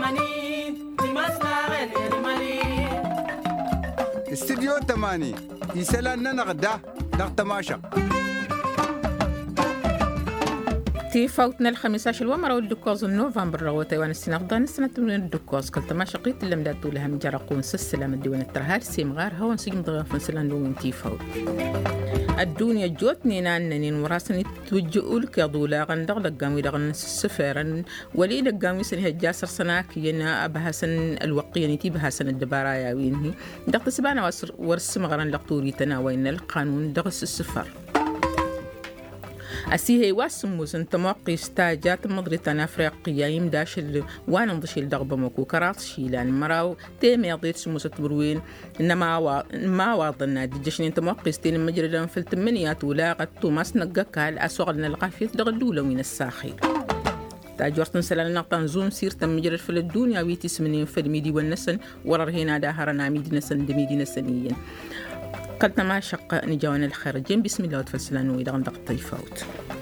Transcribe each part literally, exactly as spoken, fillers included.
استديو تماني يسألنا نغدا نغتماشا تي فوتنا الخميس عشر ومرة والدكوز نوفمبر روتي وانا السنغضان السنة تمرين الدكوز كل تماشا قيت اللي مدادو لها من جرقون سلسلة من ديوان الترهال سيمغار هوا نسيم ضغافن سلان لوين تي فوت الدنيا جوتني ناننين وراسني توجهوا لك يا دولا غندغ لقامي دغن السفيرن ولي لقامي سنه الجاسر سناك ينا بهاسن الوقيني تي بهاسن الدبارايا وينهي دغ سبانا ورسم غران لقطوري تناوين القانون دغس السفر أسيه واسموس أنت موقع استاجات مضرتنا أفريقيا يمداش وانا نضشي الدغبة مكو كرات شيلان مراو تيمي يضيت سموس تبروين إنما وا... ما واضنا دجشني أنت موقع استين مجردا في التمنيات ولاغت توماس نقاك الأسوغلنا الغافية دغلولة من الساخير تاجورتن سلالنا نقطان زوم سير تم مجرد في الدنيا ويتي سمنين في الميدي والنسن وررهينا داهرنا ميدي نسن دميدي نسنيين قلنا ما شق نجوان الخارجين بسم الله وتفلسلان ويدغن دق الطيفوت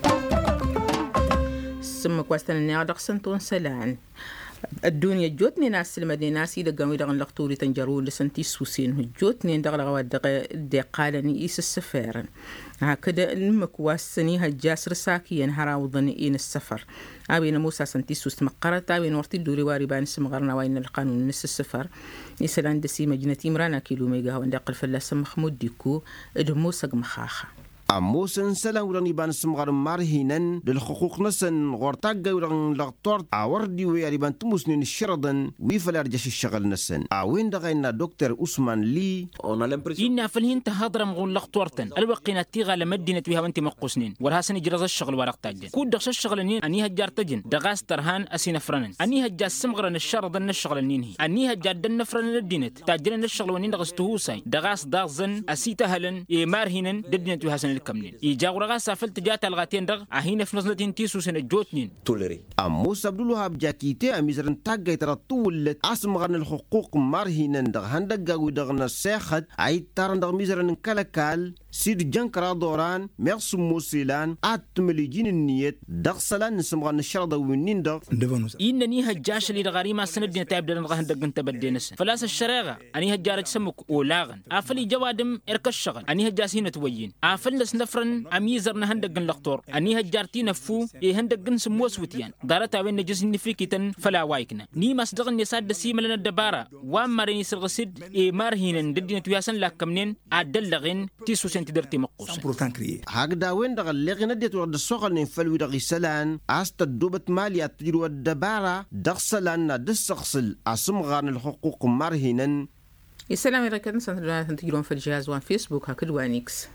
سمك واستن النيادق سنتون سلان الدنيا جوتني ناس المدينة ناسي دقاوي دغن لقطوري تنجرون لسنتي سوسين جوتني دغ لغوات دغ دقالني إيس السفارن هكذا المكواسني هالجاسر ساكي هراوضن إين السفر أبينا موسى سنتي سوس مقرة أبينا ورتي الدوري واري بان سمغرنا وين القانون نس السفر يسلان دسي مجنتي مرانا كيلو ميجا وندق الفلاس محمود ديكو ادموسق مخاخة أموسن سلام وراني بان سمغر مارهينن للحقوق نسن غورتاق وران لغطورت عوردي وياري بان تموسنين الشردن ويفلار جاش الشغل نسن عوين دغينا دكتور عثمان لي إنا فالهين تهضر مغون لغطورتن الوقينا تيغا لمدينة بها وانت مقوسنين ورهاسن يجرز الشغل ورق تاجن كود دغش الشغل نين أنيها جار تجن دغاس ترهان أسين فرنن أنيها جاس سمغرن الشردن الشغل نينهي أنيها جادن نفرن الدينت تاجرن الشغل ونين دغستهوساي دغاس داغزن أسيتهلن مارهينن ددينة بهاسن كمنين يجاور غاسا فلتجات الغاتين دغ اهين في نزلتين تيسو سنه جوتنين تولري اموس عبد الوهاب جاكيتي اميزرن تاغاي ترطول اسم غن الحقوق مارهين دغ هندغ ودغنا سيخد اي تارن دغ ميزرن كلكال سيد جنكرا دوران ميرس موسيلان اتمليجين النيت دغ سلان نسمغن الشرد ونين دغ انني هجاش لي دغاريما سندنا تايب دغ هندغ انت بدينس فلاس الشريغه اني هجارج سمك اولاغن افلي جوادم ارك الشغل اني هجاسين توين افل نفرن أميزر نهندقن لقطور أني هجارتي نفو يهندقن سموس وتيان دارتا وين نجس نفيكتن فلا وايكنا ني مصدقن نساد دسيم لنا الدبارة وامرين سرغسد إيه مارهين ددين توياسن لكمنين عدلغن تيسو سنتدرتي مقوس هاكدا وين دغل لغن ديت ورد السوغل نفلوي دغي سلان أستا دوبت ماليا تجروا الدبارة دغسلان دسغسل أسمغان الحقوق مارهين السلام عليكم سنتدرون تجرون في الجهاز وان فيسبوك هكذا وانيكس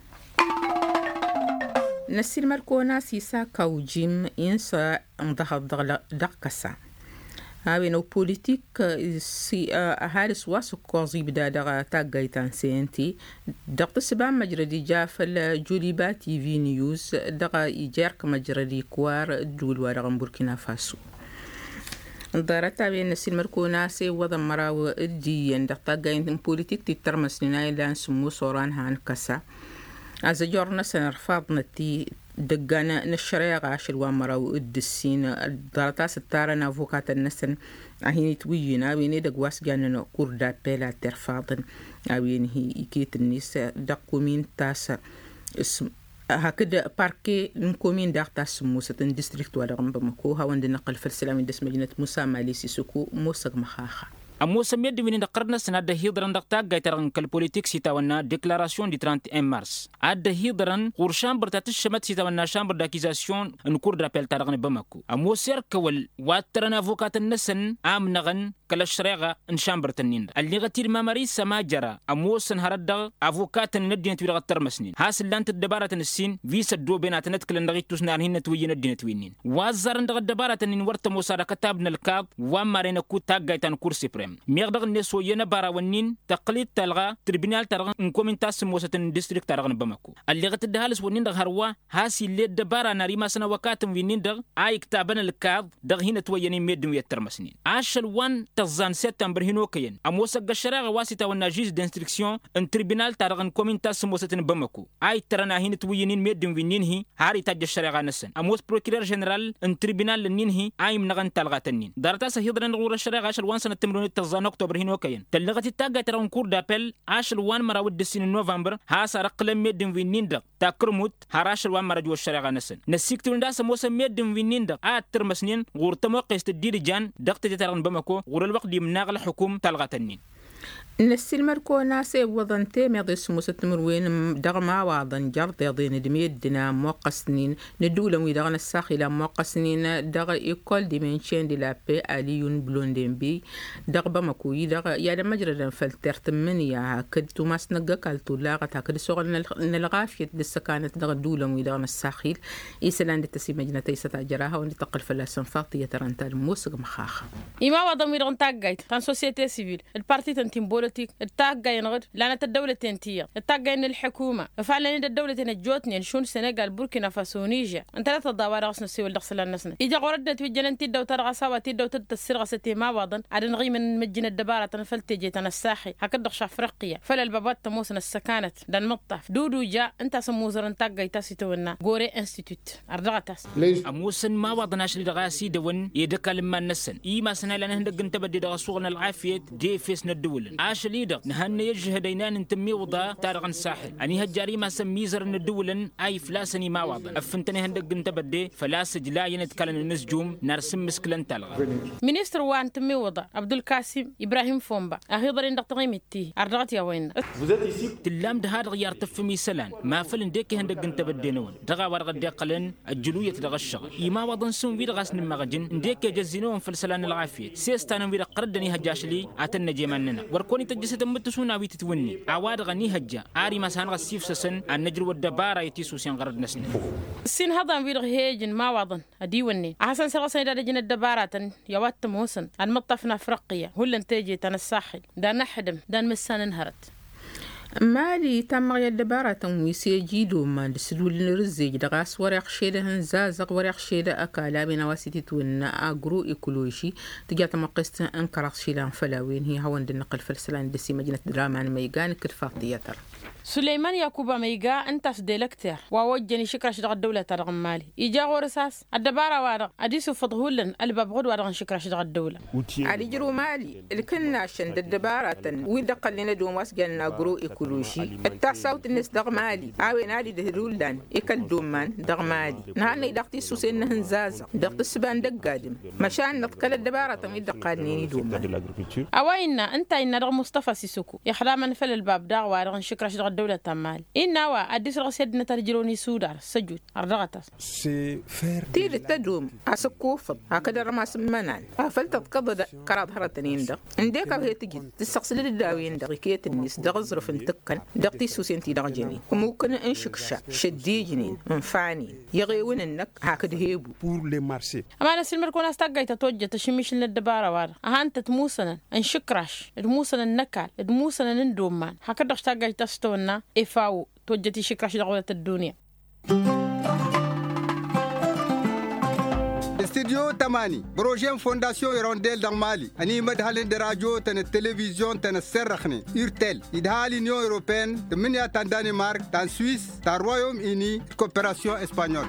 نسير مركونا سيسا كوجيم إنسا انضغط دقسا هاوي نو بوليتيك سي هارس واسو كوزي بدا دغا تاقايتان سينتي دقت سبا مجردي جافل جوليبا تي في نيوز دغا إيجارك مجردي كوار دول وارغن بوركينا فاسو دارتا بين نسير مركونا سي وضم مراو الديين دقتا قاينتن بوليتيك تترمس لنا إلان سمو صوران هان كسا از جورنا سنرفضنا تي دقانا نشريغ عشر وامرا وقدسين دارتا ستارنا فوقات النسن اهيني توينا ويني دقواس جاننا كوردا بيلا ترفاضن اوين هي اكيت الناس دقومين تاسا اسم هكذا باركي نكومين داقتا سموسة ديستريكت ورغم بمكوها وند نقل في السلام دس مدينة موسى ماليسي سكو موسى مخاخا أمو سميد من دقرنا سنة هيدران دقتا جايتران كالبوليتيك سيتاونا ديكلاراسيون دي ثلاثين وواحد مارس عاد هيدران قور شامبر تاتشمت سيتاونا شامبر داكيزاسيون نكور درابيل تارغن بمكو أمو سير كول واترنا فوكات النسن عام نغن كلا الشريغة ان شامبر تنين اللي غتير ماماري سما جرى أمو سن هردغ أفوكات الندين تويلغ الترمسنين هاس اللانت الدبارة السين فيس الدو بينات نتكل نغيت تسنان هن تويين الدين توينين وازار ندغ الدبارة النين ورت موسارة كتابنا الكاب وامارين كو تاقايتان كورسي بريم ميغدغ النسو ينبارا ونين تقليد تلغى تربينال تلغى انكومين تاس موسة ديستريكت تلغى بمكو اللي غتدهالس ونين دغ هروا هاسي اللي الدبارة ناريما سنة وكاتم وينين دغ آي كتابنا الكاب دغ هنا توينين ميدن ويترمسنين عاش الوان تزان سبتمبر هنوكين أموسق الشريعة واسطة والناجيز دانستريكسيون ان تريبينال تارغن كومين تاس موستن بمكو أي ترنا هين توينين ميدن وينينهي هاري تاج الشريعة نسن أموس بروكيرور جنرال ان تريبينال لنينهي أي منغن تلغاتنين دارتاس هيدرن غور الشريعة عشر وان سنة تمرون تزان أكتوبر هنوكين تلغت التاجة ترون كور دابل عشر وان مرة ود السنين نوفمبر هاسا رقلم ميدن وينين دق تاكرموت هراشر وان مرة جو الشريعة نسن نسيكتون داس موسى ميدن وينين دق آت ترمسنين غور تموقع تدير جان دقت تترن بمكو غور الوقت دي مناغ الحكوم تلغتنين نسيل مركو ناسي وضن تيمي ضيس مستمر وين دغما وضن جرد يضين دميدنا موقع سنين ندولا ويدغن الساخلة موقع سنين دغ إيكول ديمنشين دي لابي أليون بلوندين بي دغ بمكوي دغ يادا مجرد فلترت من يا كد توماس نقا كالتو لاغت هكذا سوغل نلغافية لسا كانت دغ دولا ويدغن الساخل إيسلان دي تسي مجنة تيسا تأجراها وندي تقل فلاسن فاطية ترانتا الموسق مخاخ إما وضن ويدغن تاقايت تان سوسيتي سيفيل البارتي تنتين بوليتيك التاقا ينغد لانة الدولة تنتية التاقا إن الحكومة فعلا إن الدولة تنجوتني نشون سنغال بوركينا فاسو نيجيا انت لا تضاوى رغس نسيو اللغسل النسنة إجا غردت في الجنان تيدا وترغسا وتيدا وتتسر غستي ما وضن عدن غي من مجن الدبارة تنفلتي جيتنا الساحي هكذا شافرقية فلا البابات تموسن السكانت دان مطف دودو جا انت سموزر انتاقا يتاسيتونا غوري انستيتوت أرضغتاس أموسن ما وضناش لدغاسي دون يدكا لما نسن إيما سنة لنا هندق انتبدي دغسوغنا العافية دي فيسنا الدول عاش ليدر نهن يجه دينان انتمي وضا تارغن ساحل أني هجاري ما سميزر الدولن أي فلاسني ما وضن أفنتني هندق انتبدي فلاسج لا ينتكلن النسجوم نرسم مسكلن تلغ منيستر وان تمي وضا عبد القاسم إبراهيم فومبا أهيضر عندك تغيمتي أرضغت يا وين تلام دهار غيار تفمي سلان ما فلن ديكي هندق انتبدي نون دغا ورغ ديقلن الجلوية دغا الشغل إيما وضن سون ويد غاسن مغجن ديكي جزينون في السلان العافية سيستانون ويد قردني هجاشلي أتن جيماننا وركوني تجسد متسونا ويتتوني عواد غني هجا عاري مسان غسيف سسن النجر والدبارة يتيسو سين غرد نسن السين هذا ويد هيجن ما وضن أديوني أحسن سرسين دا جن الدبارة يوات موسن المطفنا فرقية هو اللي انتاجي تنساحل دا نحدم دا مسان انهرت مالي تم يدبارة تمويسي جيدو ما لسلول نرزيج دغاس ورق شيدا هنزازق ورق شيدا أكالا بنا واسيتي تونا أجرو إيكولوجي تجات مقست أنكرت شيلان فلاوين هي هون النقل فلسلان دسي مدينة درامان ميغان كالفاطيتر سليمان يعقوب ميغا انت سديلكتر ووجني شكرا شدغ الدولة ترغم مالي إيجا غورساس الدبارة وارغ أديسو فضهولن الباب غد وارغن شكرا شدغ الدولة علي جرو مالي الكنا شند الدبارة ويدقل لنا دوم واسجلنا جرو إيكولوجي التاساوت الناس دغ مالي عاوي نادي دهرولان إيكال دومان دغ مالي نهانا يدقتي سوسين هنزازة دقت السبان دق قادم مشان نتكل الدبارة ويدقالني دومان أوينا انت إن رغم مصطفى سيسوكو يحراما فل الباب دغ وارغن شكرا شدغ الدولة تمال إنوا أديس رغسيدنا ترجلوني سودار سجود أرضغتاس تير التدوم أسكوف هكذا رماس منان فلت تقضى كراد هرتنين دق عندك هي تجي تستقصل الداوين دقيقة الناس دغزر في التكن دقتي سوسنتي دغجني وممكن انشكشا شديجنين منفعني يغيون النك هكذا هيبو pour les marchés أما ناس المركون استقى يتوجه تشميش للدبارة وار أهانت تموسنا انشكراش تموسنا النكال تموسنا ندومان هكذا استقى يتستونا إفاو توجتي شكراش دغولة الدنيا استديو تماني بروجين فونداسيون يرونديل دان مالي اني مدهالين دراجو تن التلفزيون تن السرخني يرتل يدهالي نيو اوروبيان تمنيا تان دانمارك تان سويس تان رويوم اني كوبيراسيون اسبانيول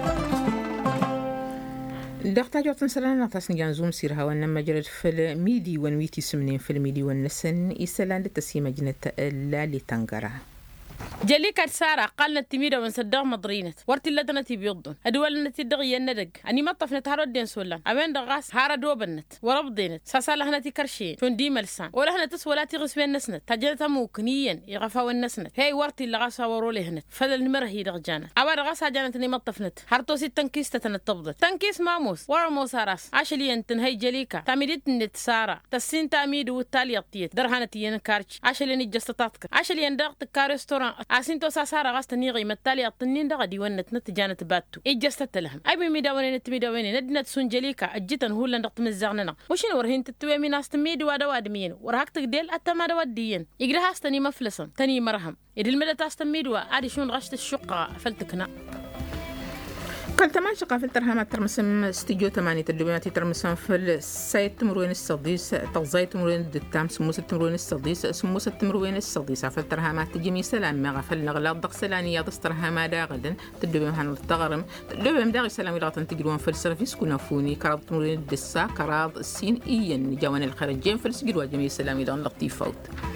دقتا جوتن سلام نتاسن جانزوم سيرها ونما جرد في الميدي ونويتي سمنين في الميدي والنسن إسلام لتسيما جنة اللالي تنقرها جليك سارة قالنا التميرة ونصدق مضرينت ورتي لدنا تبيضن أدوال نتي دغيا ندق أني ما طفنت هارود دين سولان أبين دغاس هارا دوبنت وربضينت ساسالة هنا تكرشين شون دي ملسان ولا هنا تسولا تغسبين نسنت تجلتها موكنيا يغفا والنسنت هاي ورتي اللي غاسها ورولي هنت فضل نمره هي دغجانة أبا دغاسها جانت أني ما طفنت هارتوسي التنكيس تتنطبضت تنكيس ماموس ورا موساراس عاشلي انتن هاي جليكا تاميدت نت سارة تسين تاميد والتالي يطيت درهانة ينكارش عاشلي نجستاتك عاشلي ندغت كارستوران أسنتو ساسارة غاست نيغي متالي الطنين دغا ديوانت نتجانت باتو إجستت لهم أي بميداوني نتميداوني ندنت سنجليكا أجيتن هولا نقط مزاغننا وشين ورهين تتوي من أستميد وادا وادمين ورهاك تقديل أتما واديين يقرها استني مفلسا تاني مرهم إذا المدى تستميد وادي شون غشت الشقة فلتكنا قال تمان شقا في الترهامات ترمسم استديو تمانية تدبيماتي ترمسم في السايت تمروين السديس تغزاي تمروين الدتام سموس تمروين السديس سموس تمروين السديس في الترهامات تجمي سلام مغا في النغلا ضق سلانية تسترهاما داغدا تدبيم هان التغرم تدبيم داغي سلامي لغتن تجلوان في السيرفيس كنا فوني كراض تمروين الدسا كراض السين إيان جوان الخارجين في السجلوا جميع سلامي لغن لطيفوت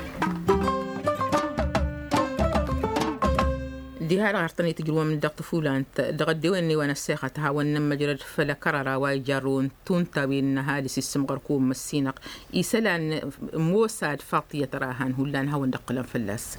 دي هذا عرضني تجربة من دقت فلان دغدوني وانا الساخة هاون لما جرت فلا كرر واي جارون تونتا بين هذا السيستم غركوم مسينق يسلان موساد فاطية تراهن هلان هاون دقلان فلاس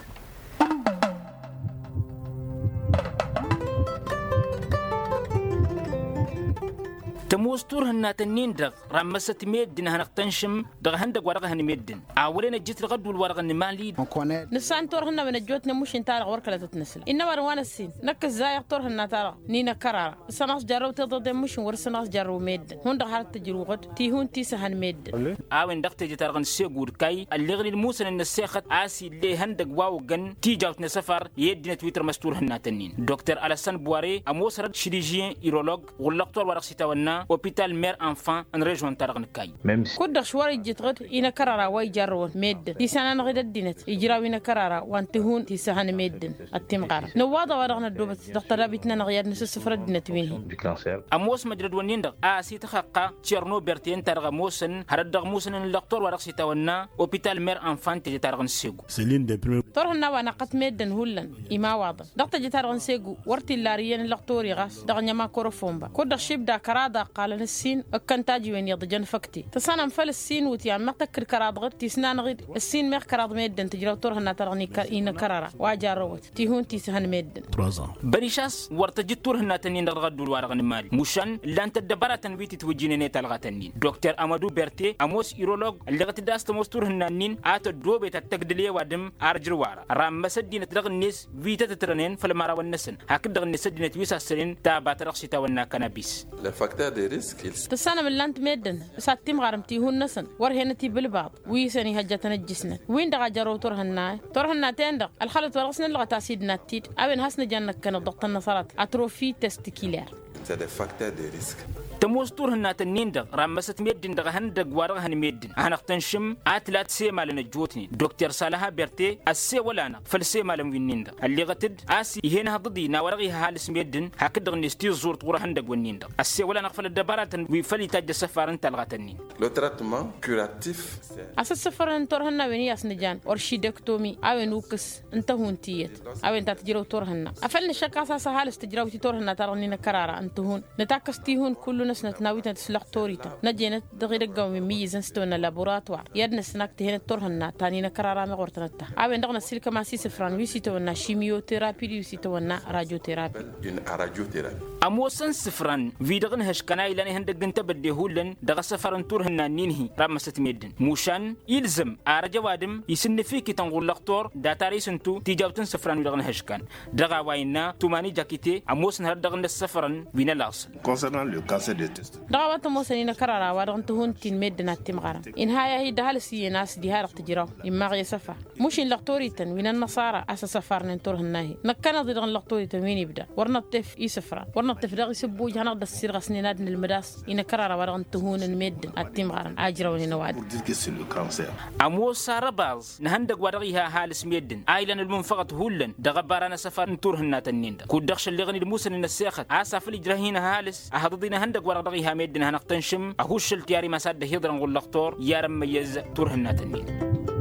تموستور هنا تنين دغ رمست ميدن هنق تنشم دغ هندق ورقه هن ميدن اولين جيت الغد والورقه النمالي نسان تور هنا من جوتنا مش انت ورقه لا تتنسل انما روان السين نك زايق تور هنا ترى نينا كرار سناس جرو تضد مش ورسناس جرو ميدن هون دغ حرت تجروغد تي هون تي سهن ميدن اوين دغ تجي ترغن سيغور كاي اللغري الموسن ان السيخت اسي لي هندق واو جن تي جاوتنا سفر يدنا تويتر مستور هنا تنين دكتور الاسان بواري اموسر شيريجيان ايرولوج والدكتور ورق سيتاونا hôpital mère enfant en région Tarnakay. Même si كل شوار يجتغد إنا كرارا ويجرون ميد تيسانا نغيد الدينت يجراوينا كرارا وانتهون تيساهن ميدن التمغارة نواضا ورغنا الدوبة دكتور بيتنا نغياد نسو سفر الدينت وينه أموس مجرد ونين دغ آسي تخاقا تشيرنو بيرتين تارغ موسن هرد دغ موسن الدكتور ورغ سيتاونا hôpital mère enfant تيجي تارغن سيغو تورهنا وانا قط ميدن هولن إما واضا دكتور جي تارغن سيغو ورتي اللاريين الدكتور يغاس دغ نيما كوروفومبا كل شيب دا كرادا قال السين أكنتاجي وين يضجن فكتي تصنع مفل السين وتيام ما تكر كراد غير تسنان غير السين مخ كراد ميدن تجرو تورهنا ترغني كإنا كرارا واجاروت تيهون تيسهن ميدن بريشاس ورتجت تورهنا تنين غد الورغن مالي مشان لان تدبرة تنويتي توجيني نيت الغتنين دكتور أمادو بيرتي أموس إيرولوج اللي غتداس تموس تورهنا نين آتو دوبة التقدلية ودم أرجروارا رام مسدينة ترغنيس فيتا تترنين فالمارا والنسن هكذا غنسدينة ويسا سرين تابات رخصيتا ونا كنابيس تسانا من لانت ميدن ساتيم غارمتي هون نسن ورهنتي بالبعض ويسني هجتنا الجسن وين دغا جرو تورهنا تورهنا تندق الخلط ورسنا لغا تاسيدنا تيت اوين هسن جنك كان ضغط النصرات اتروفي تستيكيلير تموستور هنا تنين دغ رمست ميدن دغ هندق ورغ هن ميدن هنق تنشم اتلات سيما لنا جوتني دكتور صالحة بيرتي السي ولانا فالسي مالم وينين دغ اللي غتد اسي هنا ضدي ناورغي هالس ميدن هكدغ نستي زورت ورا هندق ونين دغ السي ولانا فل الدبارات ويفلي تاج السفار انت الغتنين لو تريتمون كوراتيف اساس السفر انتور هنا وين ياسنجان اورشيدكتومي او نوكس انت هونتيت او انت تجرو تور هنا افلن الشك اساس هالس تجرو تور هنا ترنينا كرارا انت هون نتاكستي هون كل ناس نتناويتنا تسلق توريتا نجينا دغير قومي ميزن ستونا لابوراتوار يدنا سناك تهنا تورهنا تانينا كرارا مغورتنتا اوين دغنا سيلكا ما سي سفران ويسيتونا شيميو ثيرابي ويسيتونا راديو ثيرابي une radiothérapie اموسن سفران فيدغن هشكناي لاني هندق انت بدي هولن دغ سفرن تورهنا نينهي رامست ميدن موشان يلزم ارجا وادم يسن فيكي تنقول لقطور داتاري سنتو تيجاوتن سفران ويدغن هشكان دغا واينا توماني جاكيتي اموسن هردغن السفران وين الاصل concernant le cancer des دغوات موسنين كرارا وادغن تهون تين ميدنا تيمغارا ان هاي هي دهال سي ناس دي هارق تجراو اما غي سفر مش لقطوريتن وين النصارى اساس سفرن تورهناهي نكنا دغن لقطوريتن وين يبدا ورنا الطف يسفر ورنا الطف دغ يسبو جانا د السير غسني نادن المداس ان كرارا وادغن تهون الميدن التيمغارا اجراو نواد اموس سارباز نهندق ودغيها هالس ميدن ايلن المنفقت هولن دغ بارنا سفر تورهنا تنين كودخش اللي غني الموسن النساخت اسف الجرهينا هالس اهضدينا هندق ورغيها ميدن هنقتنشم اهوش التياري مساد هيدرن غلقتور يارم ميز تورهنا تنين